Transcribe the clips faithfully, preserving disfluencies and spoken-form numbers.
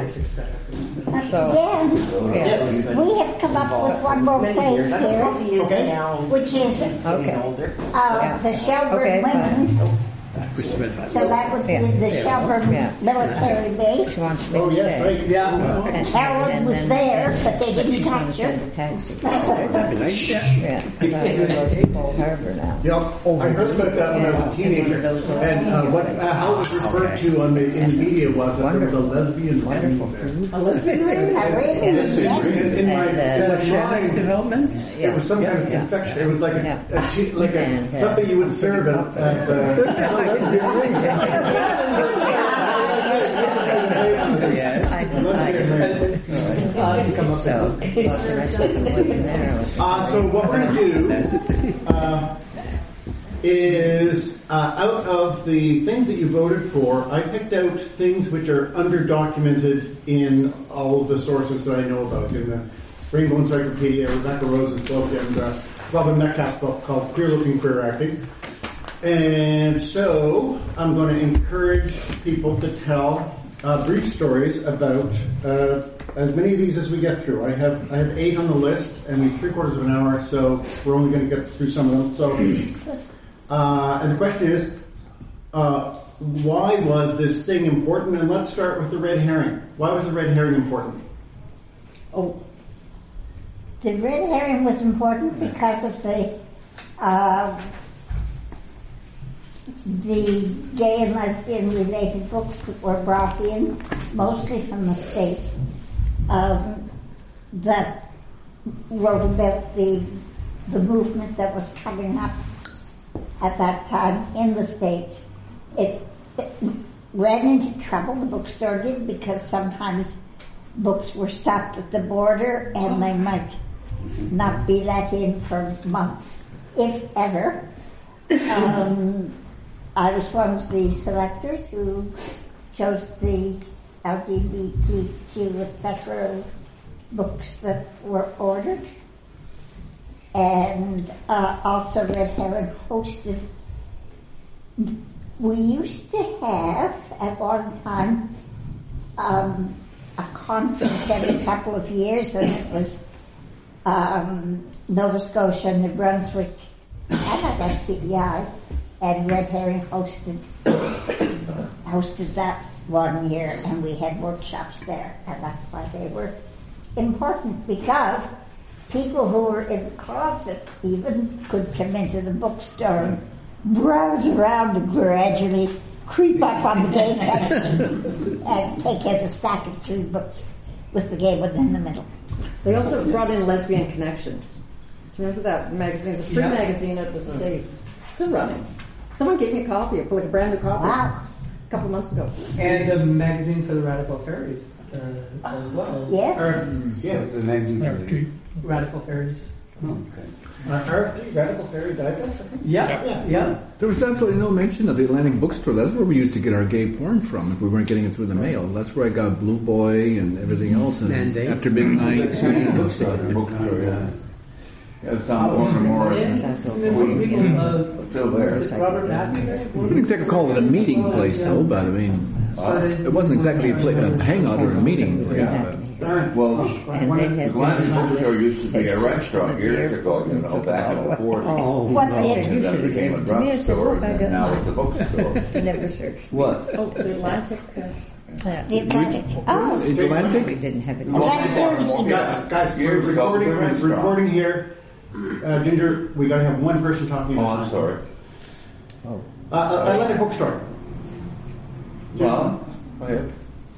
Again, we have come up with one more place here, okay. which is Okay. uh, the Shelburne Okay, Women. fine. So that would be Yeah. the Shelburne Yeah. military base. She wants me Oh, to yes, stay. right, yeah. And- Carolyn and was then- there, but they didn't She's gonna catch send her. a taxi. Yeah, because I go to Old Harbor now. Yep, I heard about that when I was a teenager, and uh, what uh, how it was referred to on the in the media was that there was a lesbian wedding there. A lesbian wedding? I really, In, yes. in my And, uh, that Shepherds line, development? it was some kind of Yeah. confection. It was like a, Yeah. a tea, like And, a uh, something you would serve at. at uh, so what we're going to do uh, is, uh, out of the things that you voted for, I picked out things which are underdocumented in all of the sources that I know about. In the Rainbow Encyclopedia, Rebecca Rose's book, and uh, Robin Metcalf's book called Queer Looking, Queer Acting. And so I'm going to encourage people to tell uh, brief stories about uh, as many of these as we get through. I have I have eight on the list, and we have three quarters of an hour, so we're only going to get through some of them. So, uh, and the question is, uh, why was this thing important? And let's start with the red herring. Why was the red herring important? Oh, the red herring was important because of the uh, the gay and lesbian related books that were brought in, mostly from the States, um, that wrote about the the movement that was coming up at that time in the States. It, it ran into trouble, the bookstore did, because sometimes books were stopped at the border and they might not be let in for months, if ever. Um, I was one of the selectors who chose the L G B T Q, et cetera books that were ordered. And uh, also Red Herring hosted. We used to have, at one time, um, a conference every couple of years, and it was um, Nova Scotia, New Brunswick, Canada, S P E I, and Red Herring hosted hosted that one year, and we had workshops there, and that's why they were important, because people who were in the closet even could come into the bookstore and browse around and gradually creep up on the gay section and take out a stack of three books with the gay one in the middle. They also brought in Lesbian Connections. Do you remember that magazine? It's a free Yeah. magazine out of the States. Still running. Someone gave me a copy, like a brand new copy, Wow. a couple of months ago. And a magazine for the Radical Fairies uh, as well. Yes. Or, yeah, The magazine. Radical Fairies. Okay. uh, R F D, Radical Fairy Digest, I think. Yeah, Yeah. yeah. There was absolutely no mention of the Atlantic Bookstore. That's where we used to get our gay porn from if we weren't getting it through the mail. That's where I got Blue Boy and everything else. And Mandate. after Big Night. Bookstore, bookstore, yeah. Yeah, it's on Warner Morris. Still there. Is it Robert Matthews? I wouldn't exactly call it a meeting place, though, but I mean, it wasn't exactly a, pla- a hangout or a meeting place. But Well, And they the had Atlantic Bookstore used to be a restaurant years ago, you know, back in the forties. Oh, What no. did- And then it became a To me, it's a drugstore, book I and got now mine. it's a bookstore. I never searched. What? Oh, the Atlantic. Uh, Yeah. The Atlantic. Oh, the Atlantic? We didn't have it. Atlantic. Guys, guys, we're Years ago, recording, the we're restaurant. recording here. Uh, Ginger, we gotta have one person talking. Oh, at a I'm time. sorry. Uh, uh, Atlantic Bookstore. Well, go ahead.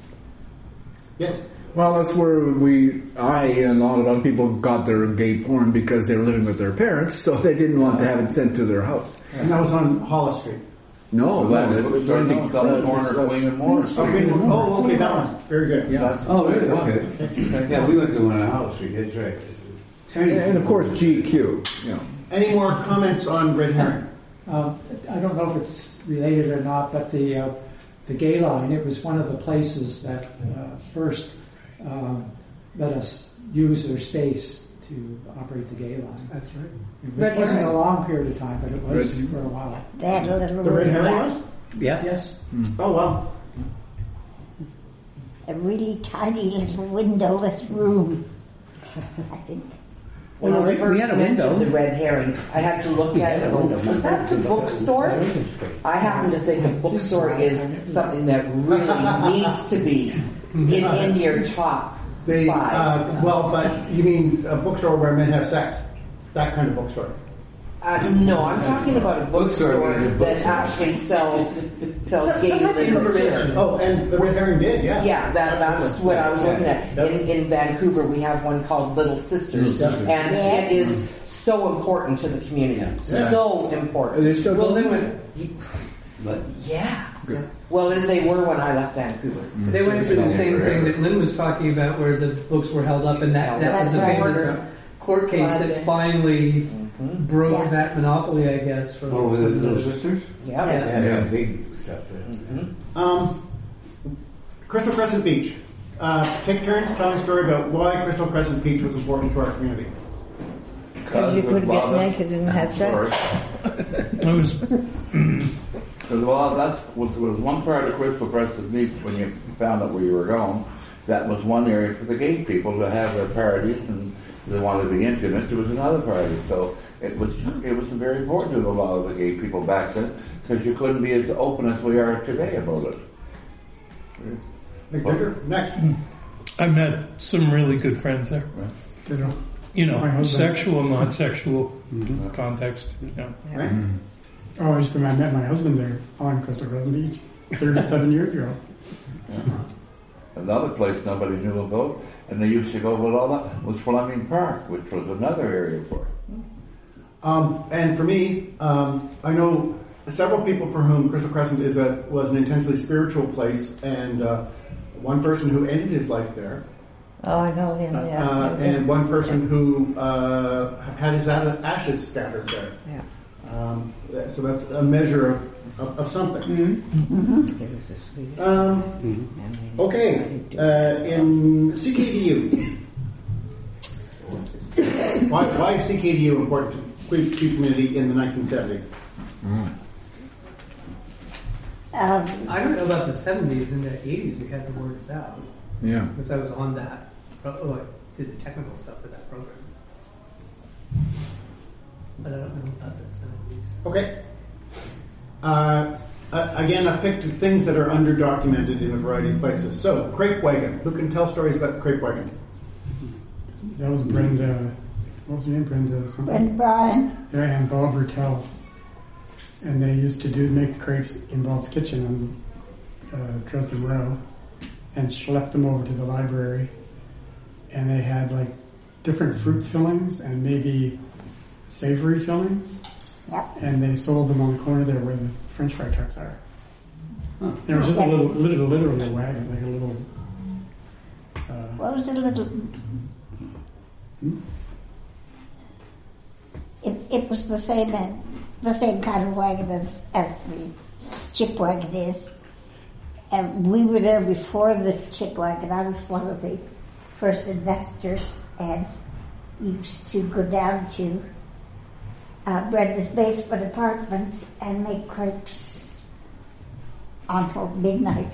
Yes. Well, that's where we, I and a lot of other people got their gay porn because they were living with their parents, so they didn't want to have it sent to their house. And that was on Hollis Street. No, Atlantic no, it was Bookstore, no, Atlantic- it's on the uh, corner of Queen and Morris. Okay. Oh, okay, that one. Very good. Yeah. Oh, really? Okay. Yeah, we went to one on Hollis Street, that's right. And of course G Q, you know. Any more comments on Red Herring? Um, I don't know if it's related or not, but the uh, the Gay Line, it was one of the places that uh, first um, let us use their space to operate the Gay Line. That's right. It was, Red wasn't Herring. a long period of time, but it was Red- for a while. They had a little The Red room Herring back. was? Yeah. Yes. Oh, wow. a really tiny little windowless room. I think. When Well, I we- first we had a window. mentioned the red herring, I had to look at it and go, was that the bookstore? I happen to think a bookstore is something that really needs to be in, in your top They, five. uh, well, but you mean a bookstore where men have sex? That kind of bookstore. Uh, no, I'm talking about a bookstore Bookstore is a that bookstore. actually sells sells So- gay sometimes you literature. Oh, and the Red Herring did, yeah. Yeah, that, that's what I was looking at. In, in Vancouver, we have one called Little Sisters, Little Sisters. and Yes. it is so important to the community. Yeah. So Are important. they still Well, going? then when But Yeah. Well, and they were when I left Vancouver. they went through the same thing that Lynn was talking about, where the books were held up, and that, that was a That's right. famous court case that finally broke Yeah. that monopoly, I guess. For over the Little Sisters? Yeah. Yeah. Yeah, big stuff there. Um, Crystal Crescent Beach. Uh, take turns telling a story about why Crystal Crescent Beach was important to our community. Because you there's could a lot get of- naked and have sex. It was. Because, well, that's was, was one part of Crystal Crescent Beach when you found out where you were going. That was one area for the gay people to have their parties, and they wanted to be intimate. There was another party, so it was it was very important to a lot of the gay people back then because you couldn't be as open as we are today about it. McGregor, next. I met some really good friends there. You My know, husband. sexual, non-sexual context. Yeah. Right? Oh, I just I met my husband there on Crystal Crescent Beach thirty-seven years ago. Another place nobody knew about, and they used to go with all that, was Fleming Park, which was another area for it. Um, and for me, um, I know several people for whom Crystal Crescent is a was an intensely spiritual place, and uh, one person who ended his life there, Oh, I know him, yeah. uh, and one person who uh, had his a- ashes scattered there. Yeah. Um, so that's a measure of, of, of something. Um, okay, uh, in C K D U, why, why is C K D U important to the Queer community in the nineteen seventies? Um, I don't know about the seventies. In the eighties, we had the Words Out, Yeah. which I was on that. Oh, I did the technical stuff for that program. But I don't know about the seventies. Okay. Uh, uh, again, I've picked things that are underdocumented in a variety of places. So, Crepe Wagon. Who can tell stories about the Crepe Wagon? That was Brenda. What was her name? Brenda something. and Brian, Yeah, and Bob Bertel. And they used to do make the crepes in Bob's kitchen on uh, Dresden Row, and schlepped them over to the library. And they had like different fruit fillings and maybe savory fillings. Yep. And they sold them on the corner there where the French fry trucks are. And it was just a little, little, literally a wagon, like a little. Uh, what was it, a little? It, it was the same as, the same kind of wagon as, as the chip wagon is. And we were there before the chip wagon. I was one of the first investors and used to go down to uh, Brenda's basement apartment and make crepes until midnight.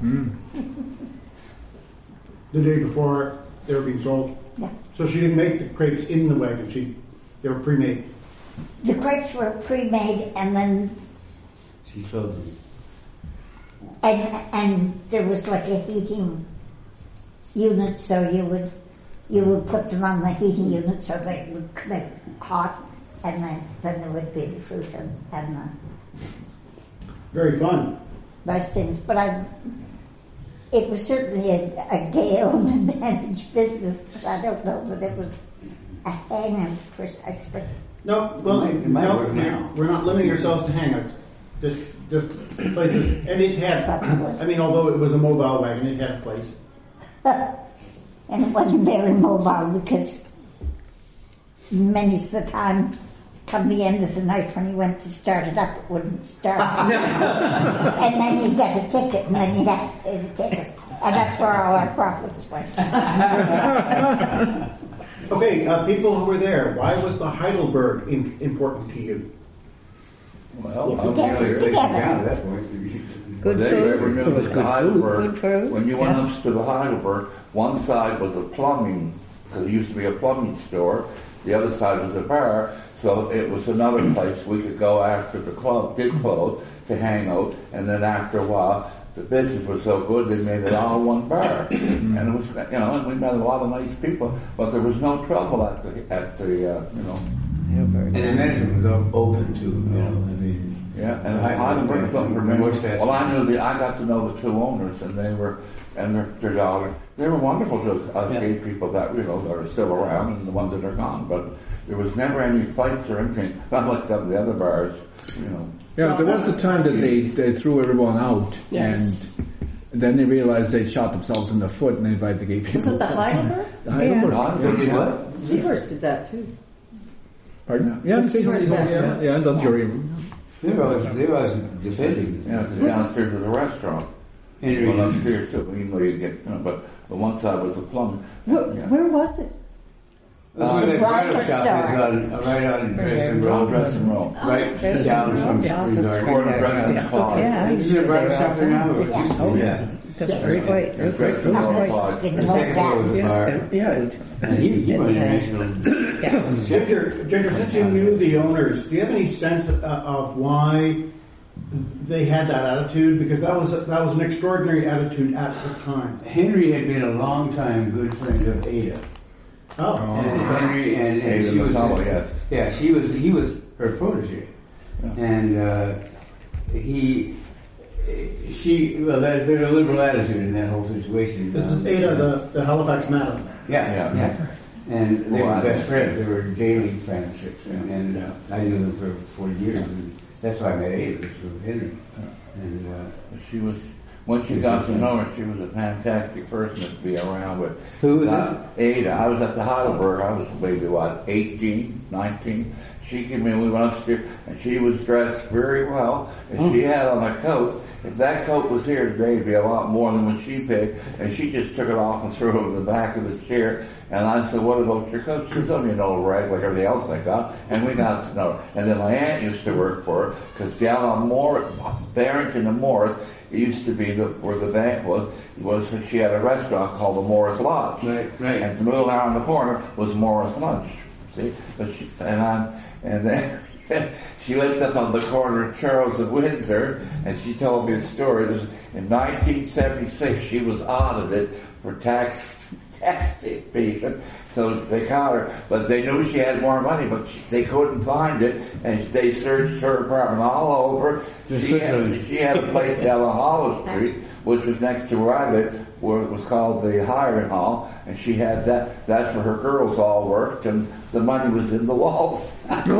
The day before they were being sold? Yeah. So she didn't make the crepes in the wagon. She, they were pre-made. The crepes were pre-made, and then She sold them. and and there was like a heating unit, so you would you would put them on the heating unit so they would come out hot, and then then there would be the fruit and, and the Very fun. nice things. But I, it was certainly a, a gay-owned and managed business, but I don't know that it was a hang-out precisely. No, well, It might- it might no, work now. we're not limiting ourselves to hangouts. Just, just places. And it had, I mean, although it was a mobile wagon, it had a place. And it wasn't very mobile because many's the time, come the end of the night when you went to start it up, it wouldn't start. And then you get a ticket, and then you have to pay the ticket. And that's where all our profits went. Okay, uh, people who were there, why was the Heidelberg in, important to you? Well, You I'll get tell you, it they- together. Yeah, that point. Good They food. ever knew It was that good Heidelberg, food. Good food. when you went Yeah. up to the Heidelberg, one side was a plumbing, because it used to be a plumbing store, the other side was a bar, so it was another place we could go after the club did close to hang out, and then after a while, the business was so good they made it all one bar, and it was, you know, and we met a lot of nice people, but there was no trouble at the at the uh, you know. And the management was o- open to, you know, I mean. Yeah, and I- Heidelberg I- something for I me. watched that. Well, I knew the I got to know the two owners, and they were and their their daughter. They were wonderful to us Yeah. gay people that you know that are still around, and the ones that are gone. But there was never any fights or anything. Not like some of the other bars, you know. Yeah, there was a time that they, they threw everyone out, Yes. and then they realized they'd shot themselves in the foot, and they invited the gay people. Was it the Heidelberg? The Heidelberg. Heidelberg They did yeah. what? Seahorse did that too. Pardon? Yeah, The yeah, Seahorse yeah, Festival. yeah, and the jury. They were always, they were always defending. Yeah, the downstairs was a restaurant. Henry. Well, upstairs too, even though you get, you know, but the one side was a plumbing. Where, Yeah. where was it? Uh, The the bridal Bronx shop Star. is on, right on Dresden Well, Road. dressing room. Right Dresden down Road, from yeah. Resort. Corner dressing Yeah. car. Yeah. Is there a bridal shop there now? Or it used to Oh, be? yeah. That's very great. The dressing room side. They The can second floor was a bar. Yeah. And he, he went international. Yeah. Ginger, Ginger, since you knew the owners, do you have any sense of, of why they had that attitude? Because that was that was an extraordinary attitude at the time. Henry had been a long time good friend of Ada. Oh, And Henry and, and Ada she was McCullough, yes. yeah, she was he was her protege, and uh, he she well there, there's a liberal attitude in that whole situation. this is Um, Ada, the, the Halifax madam. Yeah, Yeah. yeah. And they Wow. were best friends. They were daily friendships, and, and uh, I knew them for forty years, and that's why I met Ada through Henry. And uh, She was, once you got to know her, she was a fantastic person to be around with. Who was Uh, Ada. I was at the Heidelberg. I was maybe, what, eighteen, nineteen. She came in, we went upstairs, and she was dressed very well, and she had on a coat. If that coat was here today, it'd be a lot more than what she paid, and she just took it off and threw it over the back of the chair. And I said, what about your coat? She told me an old rag like everything else I got, and we got to know her. And then my aunt used to work for her, because down on Moore, Barrington and Morris, it used to be the, where the bank was, was she had a restaurant called the Morris Lodge. Right, right. And the little around the corner was Morris Lunch. See? But she, and I, and then she lived up on the corner of Charles and Windsor, and she told me a story. This, in nineteen seventy-six, she was audited for tax tax evasion. So they caught her, but they knew she had more money, but she, they couldn't find it, and they searched her apartment all over. She had, she had a place down on Hollow Street, which was next to where I lived, where it was called the Hiring Hall, and she had that. That's where her girls all worked, and the money was in the walls.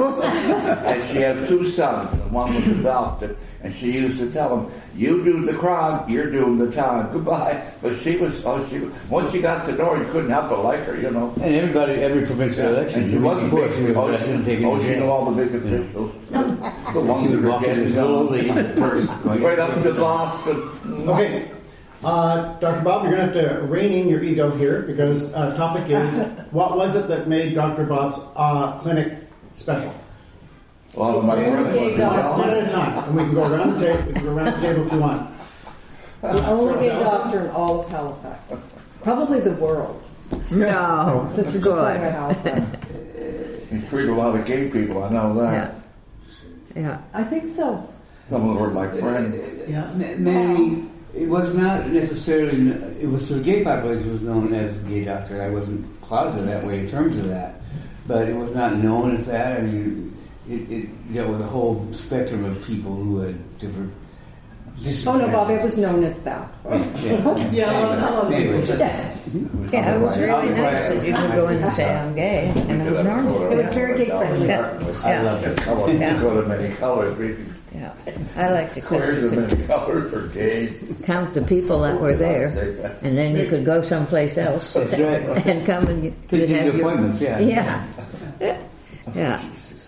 And she had two sons, and one was adopted, and she used to tell them, "You do the crime, you're doing the time. Goodbye." But she was, oh, she once you got to know her, you couldn't help but like her, you know. and everybody, every provincial election, And she wasn't big. she was Oh, arrested and taken oh, to she knew jail. all the big officials. The ones She that would were walk in getting slowly, going right up to Boston. Okay. Uh, Doctor Bob, you're going to have to rein in your ego here because uh, topic is what was it that made Doctor Bob's uh, clinic special? A lot of my friends Okay, went to doctor. One jail. at a time, and we can go around the table. We can go around the table if you want. The only gay doctor in all of Halifax. Probably the world. No. Since we're just talking about Halifax. You treat a lot of gay people, I know Yeah. that. Yeah. I think so. Some of them were my friends. Yeah, ma- many. It was not necessarily. It was to the gay population was known as a gay doctor. I wasn't closeted that way in terms of that, but it was not known as that. I mean, it, it dealt with a whole spectrum of people who had different. Oh no, Bob, it was known as that. Yeah, Yeah, well, anyway, Yeah, it was really nice that you could go in and say I'm gay, and it was normal. It was very gay friendly. Yeah. I love it. I want Yeah. to go to many colors. We can Yeah, I like to clear the count, many colors for gays. count the people that were there, and then you could go someplace else That's right. and come and you Could you'd do have the your appointments, yeah. yeah, yeah.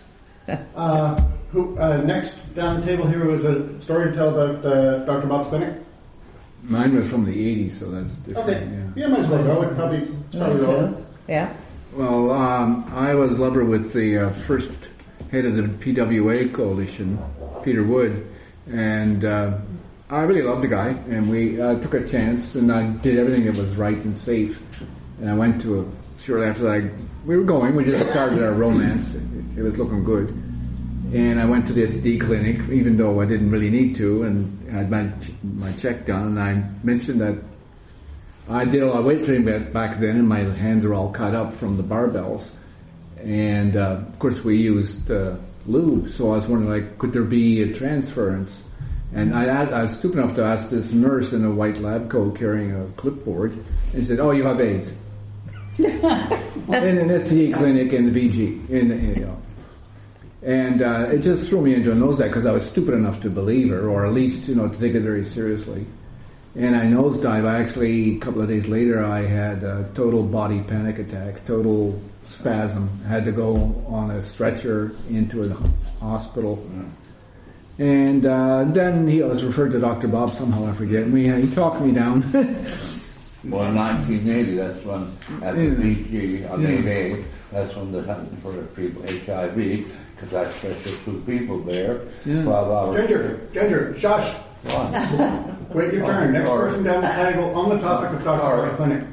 Uh, who, uh, next down the table here was a story to tell about uh, Doctor Bob's clinic. Mine was from the eighties, so that's different. Okay, Yeah. yeah, might as well go. It probably, it's probably relevant. Yeah. Well, um, I was lover with the uh, first head of the P W A coalition, Peter Wood, and uh, I really loved the guy, and we uh, took a chance, and I did everything that was right and safe. And I went to a, shortly after that, we were going, we just started our romance. It, it was looking good. And I went to the S T D clinic, even though I didn't really need to, and had my my check done, and I mentioned that I did a lot of weight training back then, and my hands are all cut up from the barbells. And, uh, of course, we used uh, lube, so I was wondering, like, could there be a transference? And I, I was stupid enough to ask this nurse in a white lab coat carrying a clipboard, and she said, "Oh, you have AIDS." In an S T D clinic in the V G, in, in you know. And uh, it just threw me into a nosedive because I was stupid enough to believe her, or at least, you know, to take it very seriously. And I nosedive. I actually, a couple of days later, I had a total body panic attack, total spasm. I had to go on a stretcher into a hospital. And uh, then he was referred to Doctor Bob somehow, I forget. And we, uh, he talked me down. Well, in nineteen eighty, that's when, at the V G, on eight A, that's when they're hunting for the people, H I V, because I special two people there. Yeah. twelve hours. Ginger, Ginger, shush. What? Wait your turn. Next person down the table on the topic of Doctor Bob's clinic.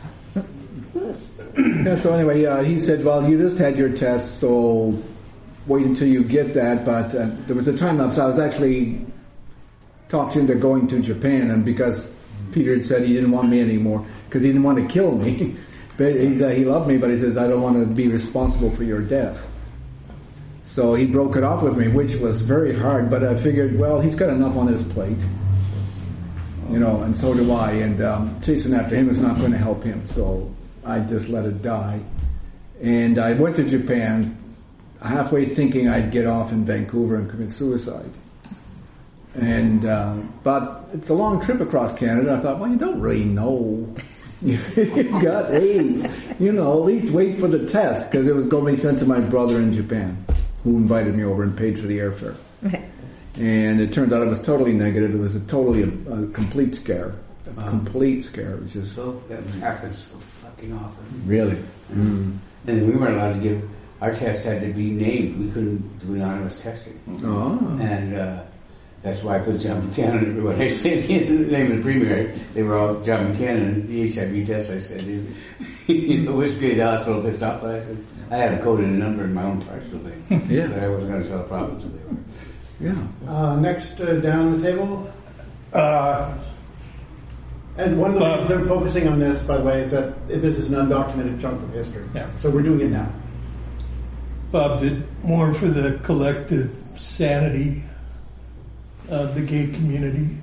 Yeah, so anyway, uh, he said, well, you just had your test, so wait until you get that. But uh, there was a time lapse. I was actually talked into going to Japan, and because Peter had said he didn't want me anymore, because he didn't want to kill me. But he, uh, he loved me, but he says, I don't want to be responsible for your death. So he broke it off with me, which was very hard, but I figured, well, he's got enough on his plate. You know, and so do I, and um, chasing after him is not going to help him, so I just let it die. And I went to Japan, halfway thinking I'd get off in Vancouver and commit suicide. And, uh, but it's a long trip across Canada. I thought, well, you don't really know. You've got AIDS. You know, at least wait for the test, because it was going to be sent to my brother in Japan, who invited me over and paid for the airfare. And it turned out it was totally negative. It was a totally a, a complete scare. A Wow. complete scare. It was just... So that happens so fucking often. Really? Mm. And we weren't allowed to give, our tests had to be named. We couldn't do anonymous testing. Oh. And uh, that's why I put John Buchanan everywhere. I said the name of the premier, they were all John Buchanan. And the H I V test, I said, in the Whiskey at the hospital pissed off, but I said, I had a coded number in my own partial thing. Yeah. But I wasn't going to tell the province who they were. Yeah. Uh, next uh, down the table. Uh, And one of the Bob. reasons I'm focusing on this, by the way, is that this is an undocumented chunk of history. Yeah. So we're doing it now. Bob did more for the collective sanity of the gay community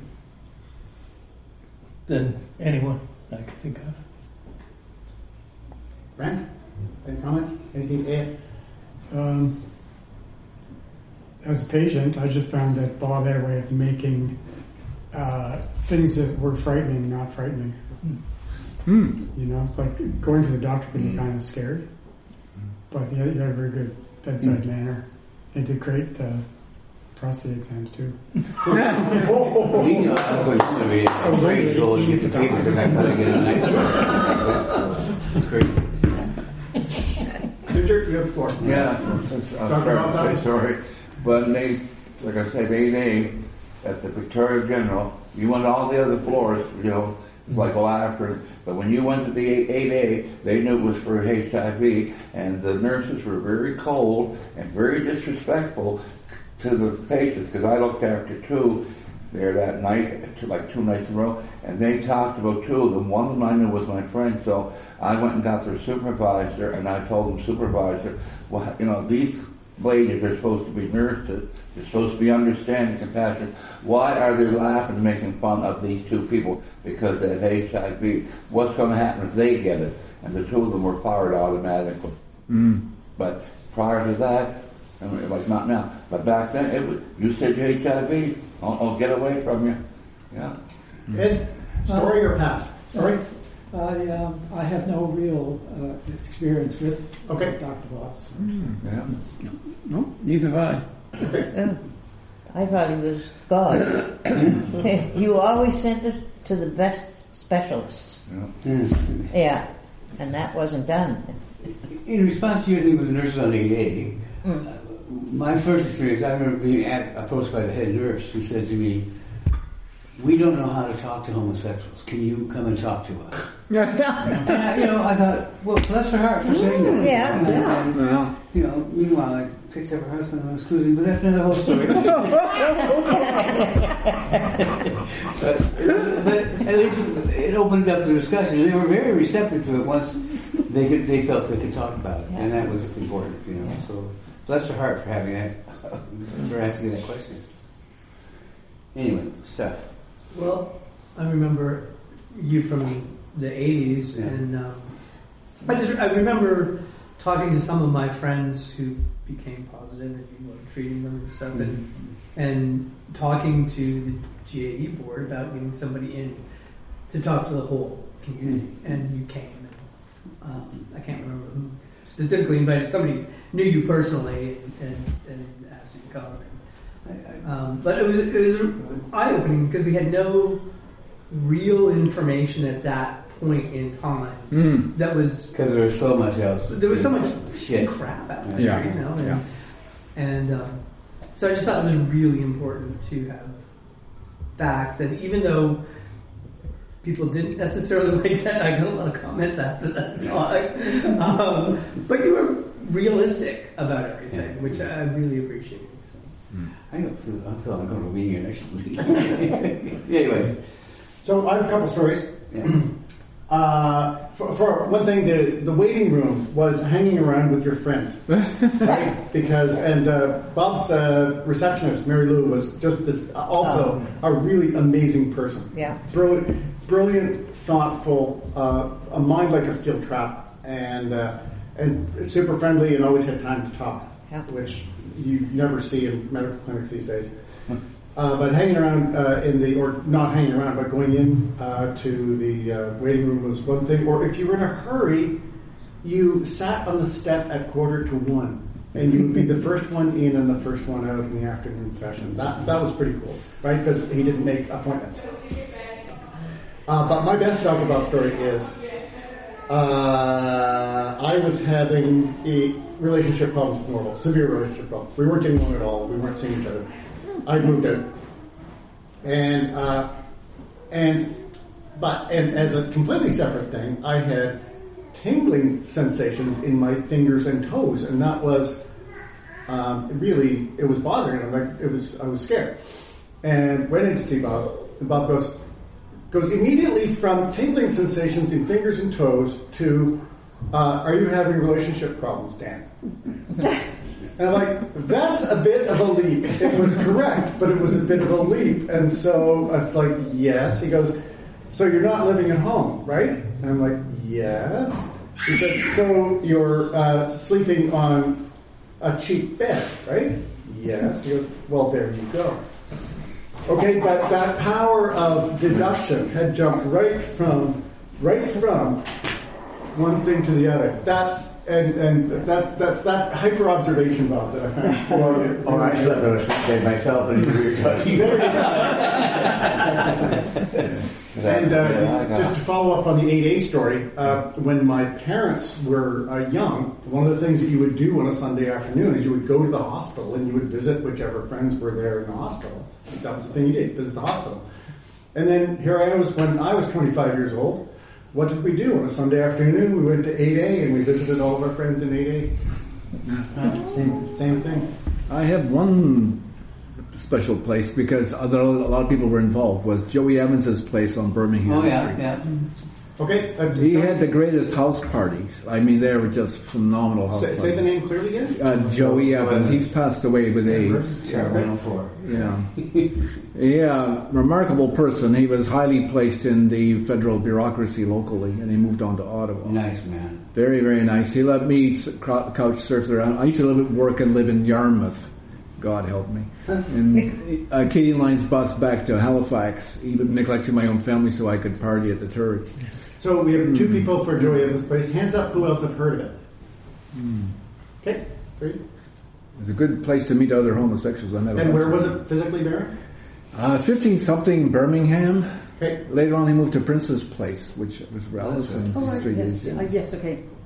than anyone I could think of. Grant, any comments? Anything to add? Um, as a patient, I just found that Bob had a way of making uh, things that were frightening not frightening. Hmm. You know, it's like going to the doctor can be kind of scared, but he had, he had a very good bedside manner. He did great uh, prostate exams too. You know, I was going to be afraid to go and get the paper because I thought I'd get a night so it's great. Richard, you have the floor. Yeah, since I was Doctor trying to Bob? say sorry, but they, like I said, eight A at the Victoria General, you went to all the other floors, you know, like laughter. But when you went to the eight A, they knew it was for H I V, and the nurses were very cold and very disrespectful to the patients, because I looked after two there that night, to like two nights in a row, and they talked about two of them. One of them I knew was my friend, so I went and got their supervisor, and I told them, supervisor, well, you know, these ladies are supposed to be nurses. They're supposed to be understanding, compassion. Why are they laughing and making fun of these two people because they have H I V? What's going to happen if they get it? And the two of them were fired automatically. Mm. But prior to that, I mean, like not now, but back then, it was, you said you H I V, I'll, I'll get away from you. Yeah. Ed, story or pass? Sorry? I, um, I have no real uh, experience with Okay. Doctor Bob. So. Yeah. No, neither have I. Oh, I thought he was God. You always sent us to the best specialists. Yeah. Yeah, and that wasn't done. In response to your thing with the nurses on eight A, Mm. uh, my first experience, I remember being at, approached by the head nurse who said to me, we don't know how to talk to homosexuals. Can you come and talk to us? And I, you know, I thought, well, bless her heart for saying that. Yeah, and, yeah. And, Well. you know, meanwhile, I picked up her husband and I was cruising, but that's another whole story. but, but at least it opened up the discussion. And they were very receptive to it once they could, they felt they could talk about it, Yeah. and that was important, you know. So bless her heart for having that, for asking that question. Anyway, Steph. Well, I remember you from the eighties, Yeah. and um, I just I remember talking to some of my friends who became positive and you know, treating them and stuff, and and talking to the G A E board about getting somebody in to talk to the whole community, and you came. And, um, I can't remember who specifically invited. Somebody knew you personally and, and, and asked you to come. Um, but it was it was eye opening because we had no real information at that point in time. Mm. That was Because there was so much else. there was so much shit. crap out there, Yeah. you know. And, Yeah. and um, so I just thought it was really important to have facts, and even though people didn't necessarily like that, I got a lot of comments after that talk. um, but you were realistic about everything, which I really appreciated. So. I don't feel, I feel I'm going to wing it, actually. Anyway. So I have a couple stories. Yeah. Uh, for, for one thing, the, the waiting room was hanging around with your friends, right? Because and uh, Bob's uh, receptionist, Mary Lou, was just this, also Oh. a really amazing person. Yeah. Brilliant, brilliant, thoughtful, uh, a mind like a steel trap, and uh, and super friendly, and always had time to talk, Yeah. which you never see in medical clinics these days. Uh, but hanging around uh, in the, or not hanging around, but going in uh, to the uh, waiting room was one thing. Or if you were in a hurry, you sat on the step at quarter to one, and you would be the first one in and the first one out in the afternoon session. That that was pretty cool, right? Because he didn't make appointments. Uh, but my best talk about story is uh, I was having a relationship problems with Norval, severe relationship problems. We weren't getting along at all. We weren't seeing each other. I moved out, and uh, and but and as a completely separate thing, I had tingling sensations in my fingers and toes, and that was um, really it was bothering him. Like it was, I was scared, and went in to see Bob. And Bob goes goes immediately from tingling sensations in fingers and toes to uh, are you having relationship problems, Dan? And I'm like, that's a bit of a leap. It was correct, but it was a bit of a leap. And so it's like, yes. He goes, so you're not living at home, right? And I'm like, yes. He said, so you're uh, sleeping on a cheap bed, right? Yes. He goes, well, there you go. Okay, but that power of deduction had jumped right from, right from one thing to the other. That's and and that's that's that hyper observation, Bob, that I found. Or, or I slept on a sick bed myself, and you were talking. And uh, just to follow up on the eight A story, uh, when my parents were uh, young, one of the things that you would do on a Sunday afternoon is you would go to the hospital and you would visit whichever friends were there in the hospital. That was the thing you did, visit the hospital. And then here I was when I was twenty-five years old. What did we do on a Sunday afternoon? We went to eight A and we visited all of our friends in eight A. Same, same thing. I have one special place because although a lot of people were involved was Joey Evans's place on Birmingham Oh yeah, Street. yeah. Okay. Uh, He had the greatest house parties. I mean, they were just phenomenal house say, parties. say the name clearly again. Uh, Joey Evans. He's passed away with AIDS. Yeah, one oh four. Yeah. Yeah, remarkable person. He was highly placed in the federal bureaucracy locally, and he moved on to Ottawa. Nice man. Very, very nice. He let me s- cro- couch surf around. I used to live, work and live in Yarmouth. God help me. And uh, Katie Line's bus back to Halifax, even neglecting my own family so I could party at the Turret. So we have two people for Joey Evans' place. Hands up, who else have heard of it? Mm. Okay, three. It was a good place to meet other homosexuals I met. And where was it physically, Barry? Uh, fifteen-something Birmingham. Okay. Later on, he moved to Prince's Place, which was Rallis and Oh, right, three yes, years. uh, yes, okay.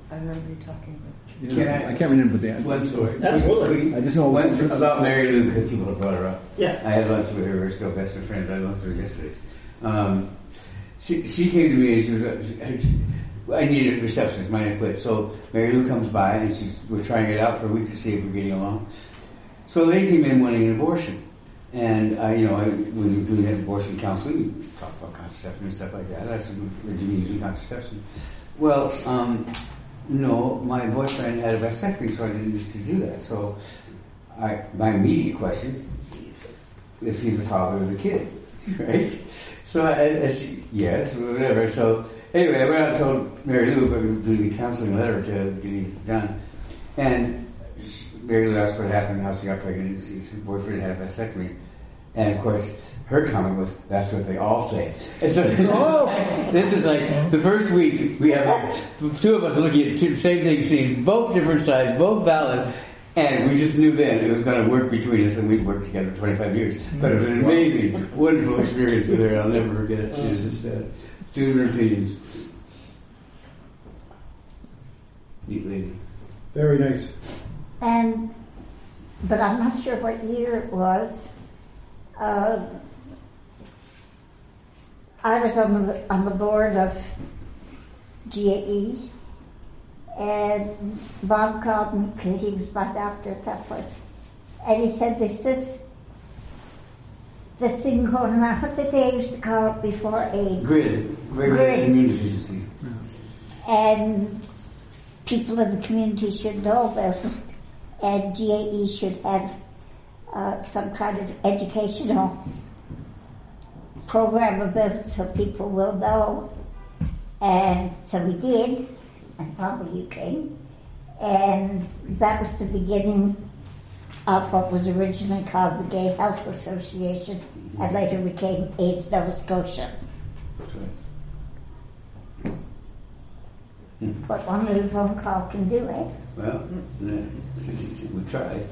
I remember you talking about. Yeah, I can't remember the One story. Absolutely. I just know One, about Mary Lou, because people have brought her up. Yeah. I had lunch with her. We're still best of friends. I had lunch with her yesterday. Um, she, she came to me and she was, she, I needed a receptionist. Mine had quit. So Mary Lou comes by and she's, we're trying it out for a week to see if we're getting along. So a lady came in wanting an abortion. And I, you know, I, when we were doing that abortion counseling, we talked about contraception and stuff like that. I said, "Did you use contraception?" Well, um, no, my boyfriend had a vasectomy, so I didn't need to do that. So, I, my immediate question is he the father of the kid, right? So, I, and she, yes, whatever. So, anyway, I went out and told Mary Lou about doing the counseling letter to get it done, and Mary Lou asked what happened, how she got pregnant. Her boyfriend had a vasectomy. And of course, her comment was, that's what they all say. And so, oh, this is like, the first week, we have two of us looking at the same thing, seeing both different sides, both valid, and we just knew then it was going to work between us, and we've worked together for twenty-five years. But it was an amazing, wonderful experience with her. I'll never forget it. She was just uh, doing her opinions. Neat lady. Very nice. And, but I'm not sure what year it was. Uh, I was on the on the board of G A E, and Bob called me because he was my doctor at that point, and he said, "There's this this thing going around. What did they used to call it before AIDS? Grid, Grid, Grid. immune deficiency, and people in the community should know about it, and G A E should have." Uh, some kind of educational program about it so people will know. And so we did, and probably you came, and that was the beginning of what was originally called the Gay Health Association, and later became AIDS Nova Scotia. What one little phone call can do, eh? Well, we tried.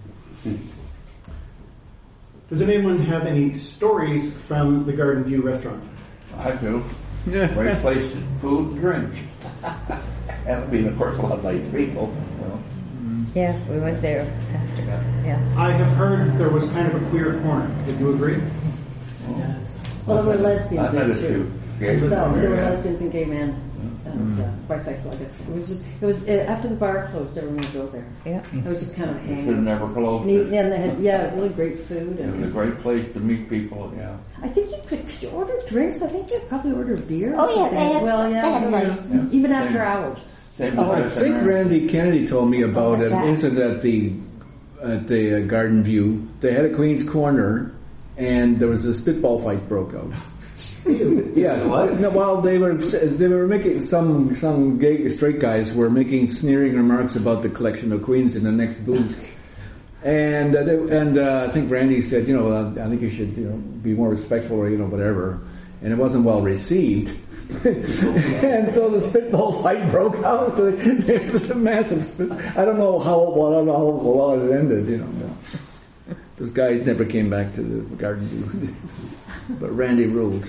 Does anyone have any stories from the Garden View restaurant? I do. Yeah. Great place to food and drink. And I mean, of course, a lot of nice people. You know. Yeah, we went there after. Yeah. I have heard there was kind of a queer corner. Did you agree? Yes. Well, there were lesbians I've met there a too. few. So there were Yeah. lesbians and gay men. And uh, bisexual, I guess. It was just, it was, uh, after the bar closed, everyone would go there. Yeah. It was just kind of It hanging. should have never closed. And, he, it. and they had, yeah, really great food. It was a And great place to meet people, yeah. I think you could, could you order drinks? I think you could probably order beer or Oh, yeah, something they as had- well, they yeah. had a license. Even after Same. hours. Same Oh, I with think Center. Randy Kennedy told me about Oh, an that. incident at the at the uh, Garden View. They had a Queen's Corner, and there was a spitball fight broke out. Yeah, What? no, well, they were they were making some some gay straight guys were making sneering remarks about the collection of queens in the next booth, and uh, they, and uh, I think Randy said, you know, uh, I think you should, you know, be more respectful, or you know, whatever, and it wasn't well received. And so the spitball fight broke out. It was a massive spit. I don't know how well, I don't know how well it ended. You know, those guys never came back to the Garden View, but Randy ruled.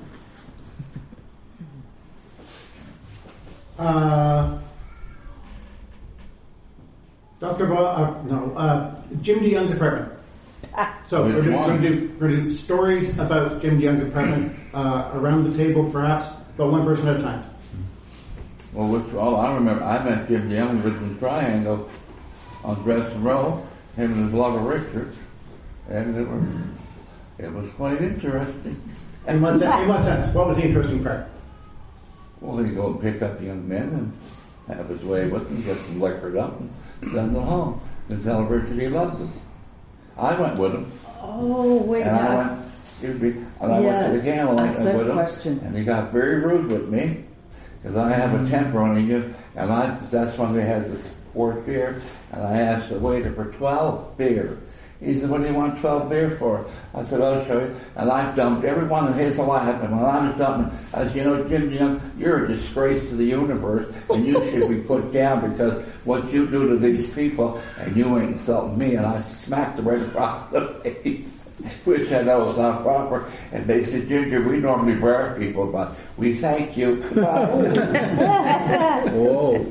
Uh, Doctor Ba, uh, no, uh, Jim DeYoung's apartment. So we're Which going one? to do, we're going to do stories about Jim DeYoung's apartment uh, around the table, perhaps, but one person at a time. Well, which, all I remember, I met Jim DeYoung lived in Triangle on Dresden Road, him and his lover Richard, and it was, it was quite interesting. In what, sen- in what sense? What was the interesting part? Well, he'd go and pick up young men and have his way with them, get them liquored up and send them home. And tell Richard he loved them. I went with him. Oh, wait And I now. went, excuse me, and I Yeah, went to the candlelight I have a with him. question. And he got very rude with me, because I have a temper on you, and I, that's when they had this fourth beer, and I asked the waiter for twelve beer. He said, what do you want twelve beer for? I said, I'll show you. And I dumped every one of his lap, and when I was dumping, I said, you know, Jim DeYoung, you're a disgrace to the universe, and you should be put down because what you do to these people, and you ain't insulting me, and I smacked him right across the face, which I know is not proper. And they said, Ginger, we normally brag people, but we thank you. Whoa.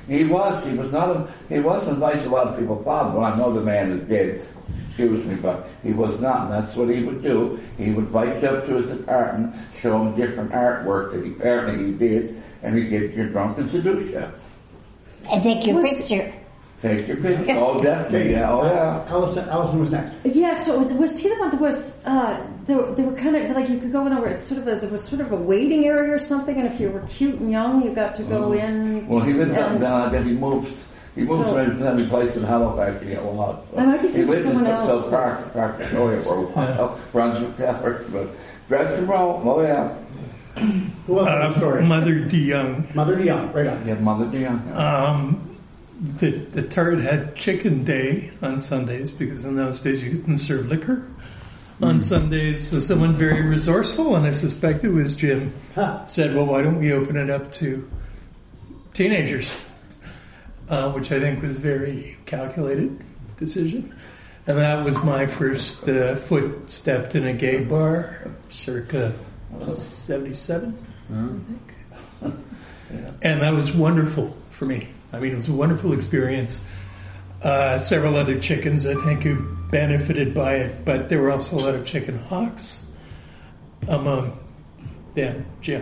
He was. He was not. A, he wasn't as nice as a lot of people thought. Well, I know the man is dead. Excuse me, but he was not. And that's what he would do. He would invite you up to his apartment, show him different artwork that he, apparently he did, and he'd get you drunk and seduce you. And take your Was- picture. Take your picture. Oh, definitely. Yeah. Oh, yeah. Allison, Allison was next. Yeah, so was, was he the one that was, uh, they were, they were kind of, like you could go in over, it's sort of a, there was sort of a waiting area or something, and if you were cute and young, you got to go in. Well, he lived up and- down, then he moved. He moved So- to every place in Halifax a lot. I might be He thinking lived in someone South else. Park, Park Victoria, for a while, Brunswick Towers, but dressed in Rome. Oh, yeah. Who else? Uh, Sorry. Mother DeYoung. Mother DeYoung, right on. Yeah, Mother DeYoung. Um, the the turret had chicken day on Sundays because in those days you couldn't serve liquor on Sundays. So someone very resourceful, and I suspect it was Jim, Huh. said, "Well, why don't we open it up to teenagers?" Uh, which I think was a very calculated decision. And that was my first uh, foot stepped in a gay bar, circa seventy-seven, I think. And that was wonderful for me. I mean, it was a wonderful experience. Uh, several other chickens, I think, who benefited by it, but there were also a lot of chicken hawks among them, Jim.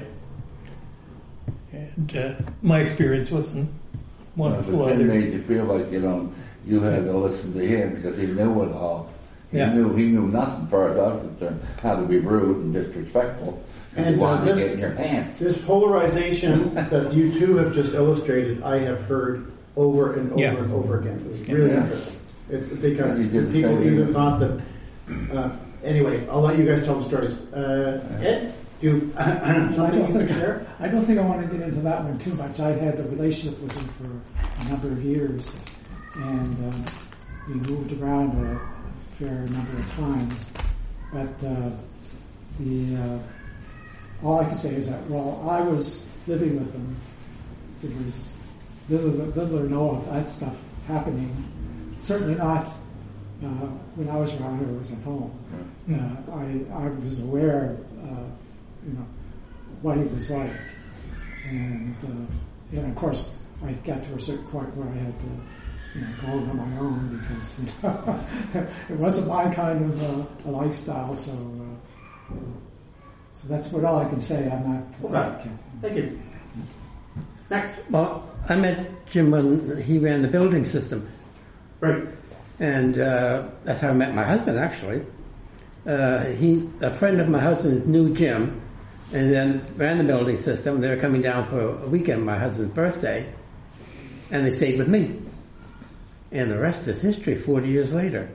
And uh, my experience wasn't wonderful But Jim either. made you feel like, you know, you had to listen to him because he knew it all. He Yeah. knew he knew nothing, as far as I was concerned, how to be rude and disrespectful. And And, he uh, wanted to this- get in your pants. This polarization that you two have just illustrated, I have heard over and over Yeah. and over again. It was really Yeah. interesting. It, because Yeah, you did the people same either thing. thought that... Uh, anyway, I'll let you guys tell the stories. Uh, Ed, do you I something don't you can think share? I don't think I want to get into that one too much. I had a relationship with him for a number of years, and uh, we moved around a fair number of times. But uh, the uh, all I can say is that while I was living with him, there was little, little or no of that stuff happening. Certainly not uh, when I was around or was at home. Uh, I I was aware of uh, you know what he was like, and uh, and of course I got to a certain point where I had to you know go on my own because you know, it wasn't my kind of uh, a lifestyle. So uh, so that's what all I can say. I'm not. Okay. Thank you. Next. Well, I met Jim when he ran the building system. Right. And uh, that's how I met my husband, actually. Uh, he, a friend of my husband knew Jim and then ran the building system. They were coming down for a weekend, my husband's birthday, and they stayed with me. And the rest is history, forty years later.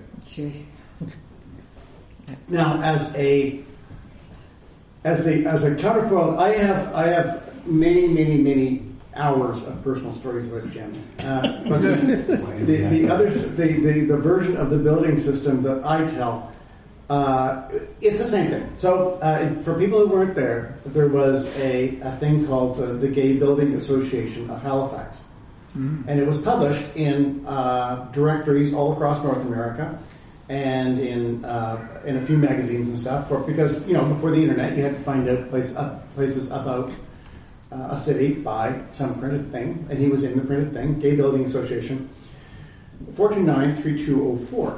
Now, as a as the as a counterfoil, I have I have many many many hours of personal stories about Jim. Uh, but the, the, the others, the, the the version of the building system that I tell, uh, it's the same thing. So, uh, for people who weren't there, there was a, a thing called uh, the Gay Building Association of Halifax, mm-hmm. and it was published in uh, directories all across North America. And in uh, in a few magazines and stuff, for, because you know before the internet, you had to find out place, uh, places about uh, a city by some printed thing, and he was in the printed thing. Gay Building Association, four two nine, three two zero four.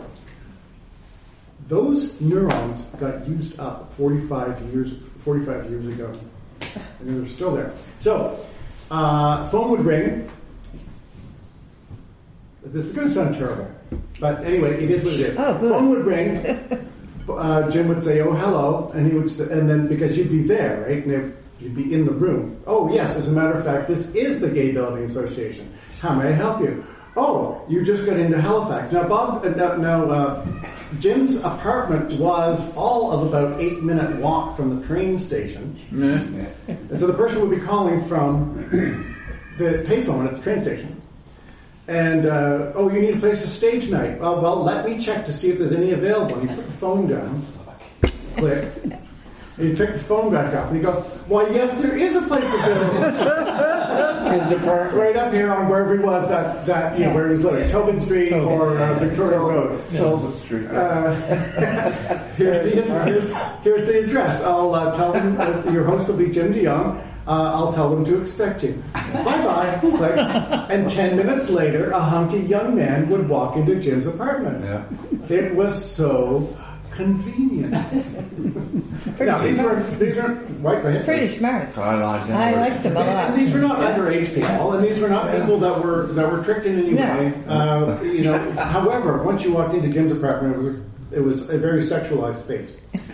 Those neurons got used up forty-five years forty-five years ago, and they're still there. So, uh, phone would ring. This is going to sound terrible. But anyway, it is what it is. Oh, good. Phone would ring. Uh, Jim would say, "Oh, hello," and he would, st- and then because you'd be there, right, and you'd be in the room. Oh, yes. As a matter of fact, this is the Gay Building Association. How may I help you? Oh, you just got into Halifax. Now, Bob. Uh, now, now uh, Jim's apartment was all of about eight minute walk from the train station, and so the person would be calling from the payphone at the train station. And, uh, oh, you need a place to stay tonight. Well, well, let me check to see if there's any available. And you put the phone down, click, and you pick the phone back up, and you go, why, yes, there is a place available. Right up here on wherever he was, that, that you know, where he was living, Tobin Street or uh, Victoria Road. Tobin Street. Uh, here's, the, here's, here's the address. I'll uh, tell him uh, your host will be Jim DeYoung. Uh, I'll tell them to expect you. Bye-bye. Click. And ten minutes later, a hunky young man would walk into Jim's apartment. Yeah. It was so convenient. Now, these were, these were, right, go ahead. Pretty smart. I liked him. I liked them a lot. And these were not underage people, and these were not people that were that were tricked in any No. way. Uh, you know, however, once you walked into Jim's apartment, it was, it was a very sexualized space.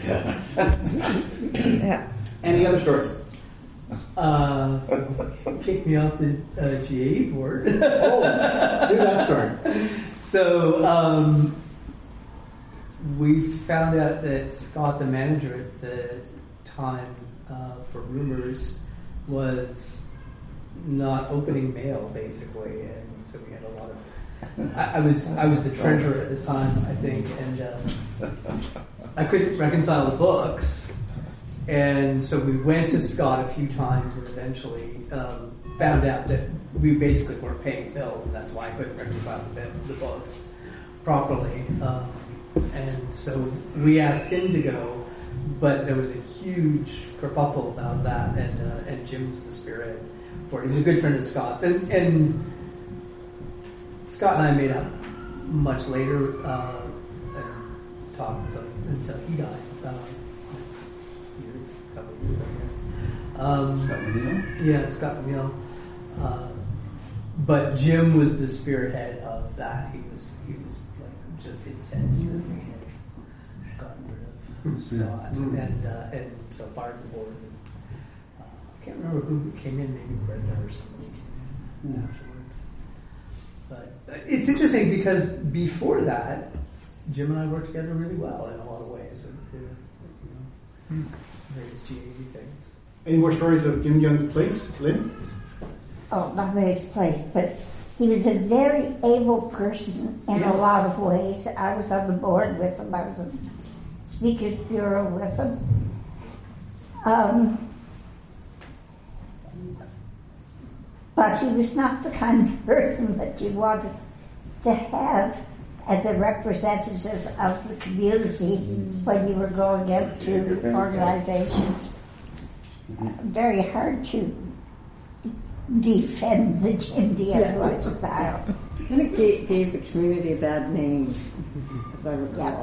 Yeah. Any other stories? Uh, kicked me off the uh, G A E board. Oh, do that story. So um, we found out that Scott, the manager at the time uh, for Rumors, was not opening mail basically, and so we had a lot of. I, I was I was the treasurer at the time, I think, and uh, I couldn't reconcile the books. And so we went to Scott a few times and eventually um, found out that we basically weren't paying bills, and that's why I couldn't reconcile the, the books properly. Um, and so we asked him to go, but there was a huge kerfuffle about that, and uh, and Jim was the spearhead for it. He was a good friend of Scott's, and, and Scott and I made up much later uh, and talked uh, until he died. Uh, Um, yeah, Scott McNeil. Uh, but Jim was the spearhead of that. He was he was like just incensed that we had gotten rid of Scott, Mm-hmm. and uh, and so fired the board. And, uh, I can't remember who came in. Maybe Brenda or somebody came in afterwards. But uh, it's interesting because before that, Jim and I worked together really well in a lot of ways. And, uh, you know, various G A E things. Any more stories of Jim Young's place, Lynn? Oh, not his place, but he was a very able person in Yeah. a lot of ways. I was on the board with him. I was in Speakers Bureau with him. Um, but he was not the kind of person that you wanted to have as a representative of the community when you were going out to organizations. Very hard to defend the Jim DeAndre style. Kind of gave, gave the community a bad name, as I recall.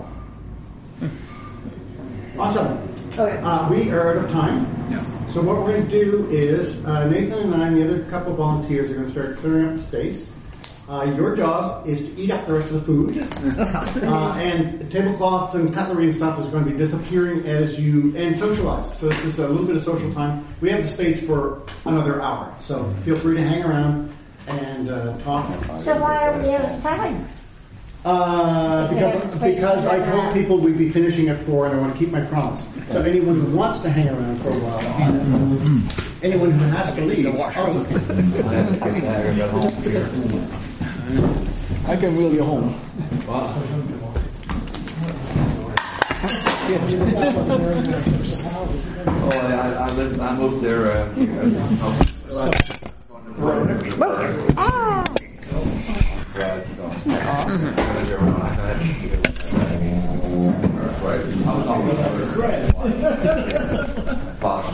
Awesome. Okay. Uh, we are out of time. So what we're going to do is uh, Nathan and I and the other couple of volunteers are going to start clearing up the space. Uh, your job is to eat up the rest of the food. Uh, and tablecloths and cutlery and stuff is going to be disappearing as you, and socialize. So this is a little bit of social time. We have the space for another hour. So feel free to hang around and uh, talk. So why are we out of time? Uh, because because I told people we'd be finishing at four and I want to keep my promise. So anyone who wants to hang around for a while, anyone who has to leave, also I can wheel you home. Wow. Oh, I, I, I, lived, I moved there. Uh, Ah! I was on